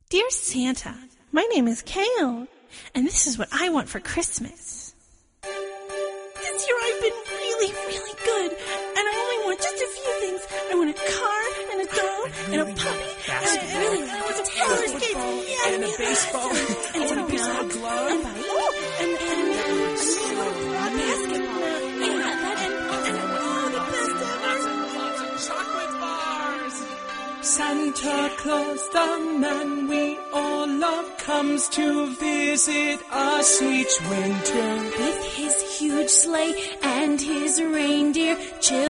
Dear Santa, my name is Kale, and this is what I want for Christmas. This year I've been really, really good, and I only want just a few things. I want a car, and a doll, and a puppy, and I want some roller skates, and a baseball, and a baseball glove, and a basketball, and all the best ever. lots of chocolate bars. Santa Claus, the man we all love, comes to visit us each winter. With his huge sleigh and his reindeer,